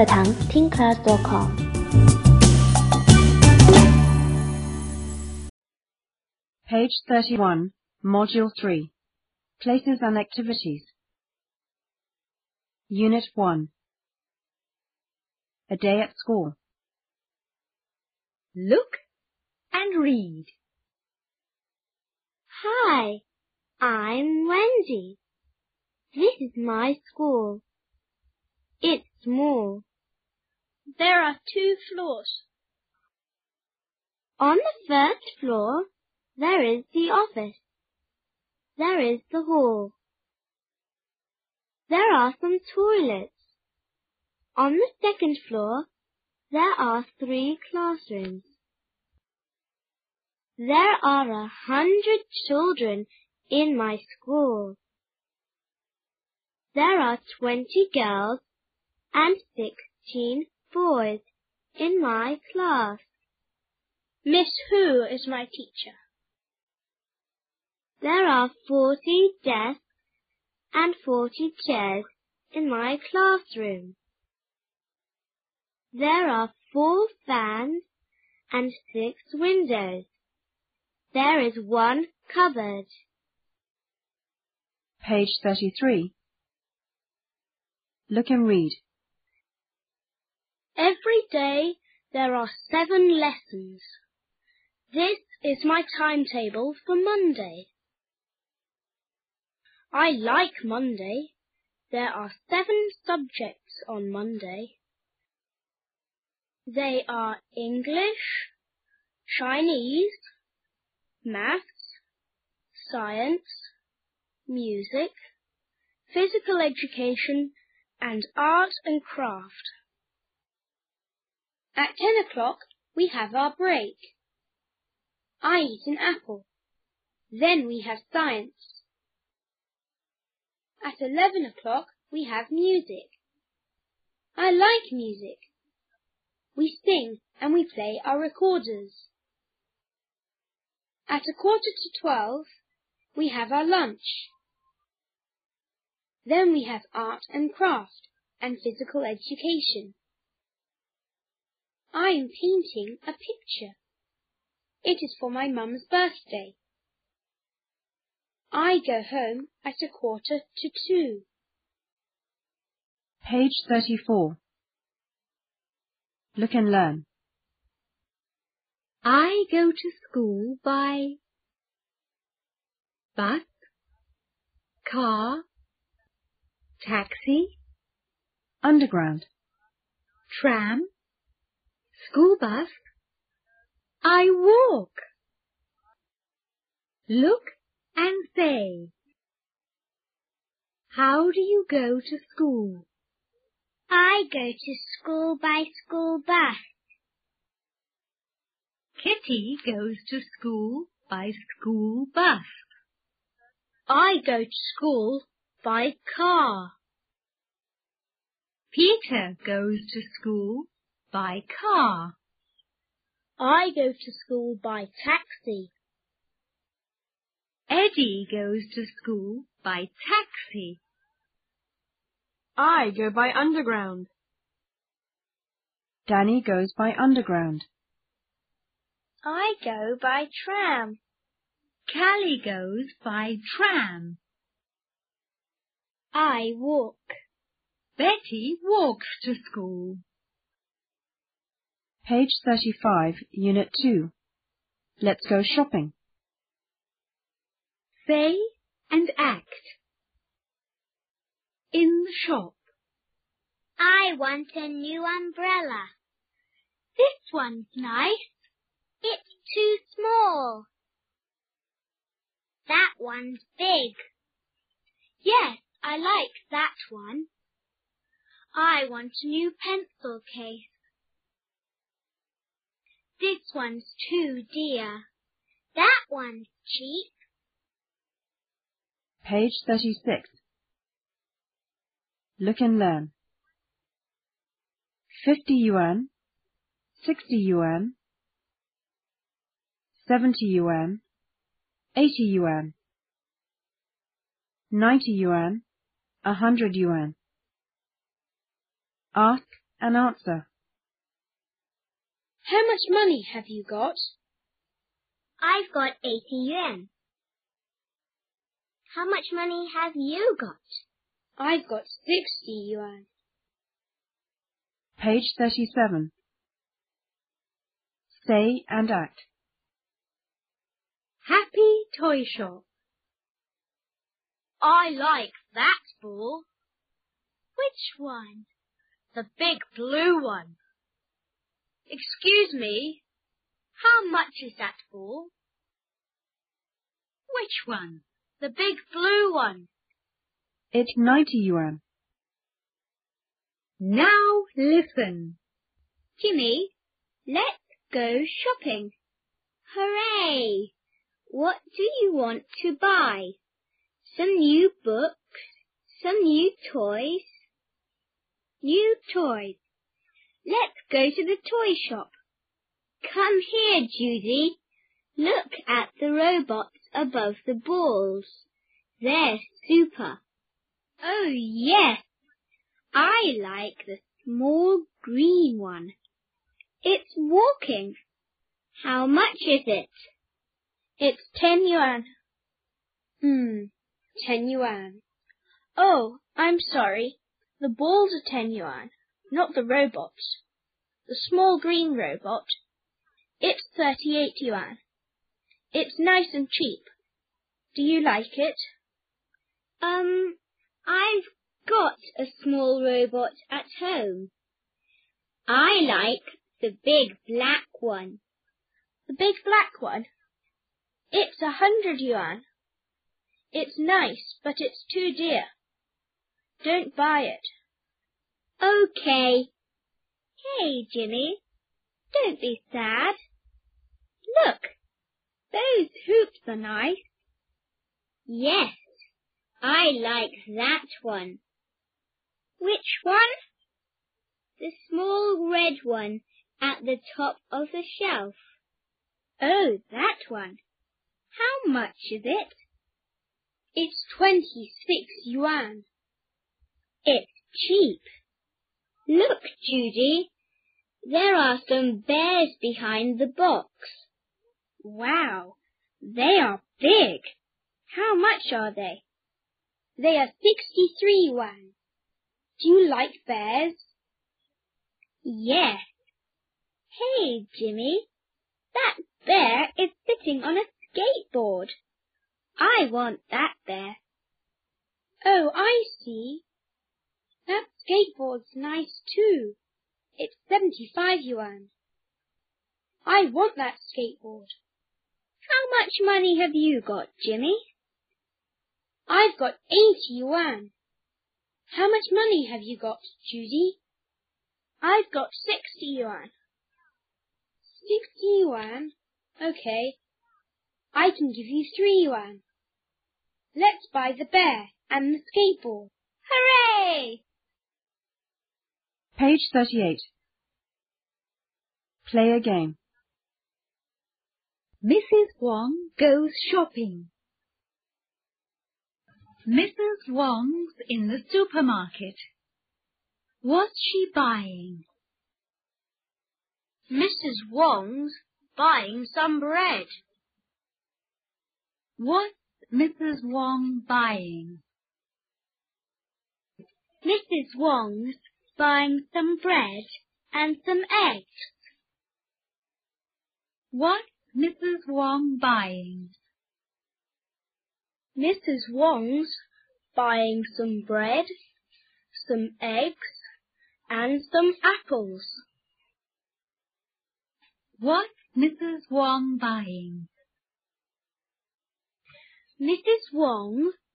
课堂听 class.com。 Page 31, Module 3, Places and Activities. Unit 1. A Day at School. Look and read. Hi, I'm Wendy. This is my school. It's small. There are 2 floors. On the first floor, there is the office. There is the hall. There are some toilets. On the second floor, there are 3 classrooms. There are 100 children in my school. There are 20 girls and 16 boys in my class. Miss Who is my teacher. There are 40 desks and 40 chairs in my classroom. There are 4 fans and 6 windows. There is 1 cupboard. Page 33. Look and read. Every day there are 7 lessons. This is my timetable for Monday. I like Monday. There are 7 subjects on Monday. They are English, Chinese, Maths, Science, Music, Physical Education, and Art and Craft. At 10 o'clock, we have our break. I eat an apple. Then we have science. At 11 o'clock, we have music. I like music. We sing and we play our recorders. At 11:45, we have our lunch. Then we have art and craft and physical education. I am painting a picture. It is for my mum's birthday. I go home at 1:45. Page 34. Look and learn. I go to school by bus, car, taxi, Underground. tram, school bus. I walk. Look and say. How do you go to school? I go to school by school bus. Kitty goes to school by school bus. I go to school by car. Peter goes to school by car. I go to school by taxi. Eddie goes to school by taxi. I go by underground. Danny goes by Underground. I go by tram. Callie goes by tram. I walk. Betty walks to school. Page 35, Unit 2. Let's go shopping. Say and act. In the shop. I want a new umbrella. This one's nice. It's too small. That one's big. Yes, I like that one. I want a new pencil case. This one's too dear. That one's cheap. Page 36. Look and learn. 50 yuan, 60 yuan, 70 yuan, 80 yuan, 90 yuan, 100 yuan. Ask and answer. How much money have you got? I've got 80 yuan. How much money have you got? I've got 60 yuan. Page 37. Say and act. Happy toy shop. I like that ball. Which one? The big blue one. Excuse me, how much is that ball? Which one? The big blue one. It's 90 yuan. Now listen. Jimmy, let's go shopping. Hooray! What do you want to buy? Some new books, some new toys. New toys. Let's go to the toy shop. Come here, Judy. Look at the robots above the balls. They're super. Oh, yes. I like the small green one. It's walking. How much is it? It's 10 yuan. 10 yuan. Oh, I'm sorry. The balls are 10 yuan, not the robots. The small green robot. It's 38 yuan. It's nice and cheap. Do you like it? I've got a small robot at home. I like the big black one. The big black one? It's 100 yuan. It's nice, but it's too dear. Don't buy it. Okay. Hey, Jimmy, don't be sad. Look, those hoops are nice. Yes, I like that one. Which one? The small red one at the top of the shelf. Oh, that one. How much is it? It's 26 yuan. It's cheap. Look, Judy, there are some bears behind the box. Wow, they are big. How much are they? They are 63 yuan. Do you like bears? Yes. Hey, Jimmy, that bear is sitting on a skateboard. I want that bear. Oh, I see. That skateboard's nice too. It's 75 yuan. I want that skateboard. How much money have you got, Jimmy? I've got 80 yuan. How much money have you got, Judy? I've got 60 yuan. 60 yuan? Okay. I can give you 3 yuan. Let's buy the bear and the skateboard. Hooray! Page 38. Play a game. Mrs. Wong goes shopping. Mrs. Wong's in the supermarket. What's she buying? Mrs. Wong's buying some bread. What's Mrs. Wong buying? Mrs. Wong's buying some bread and some eggs. What's Mrs. Wong buying? Mrs. Wong's buying some bread, some eggs, and some apples. What's Mrs. Wong buying? Mrs. Wong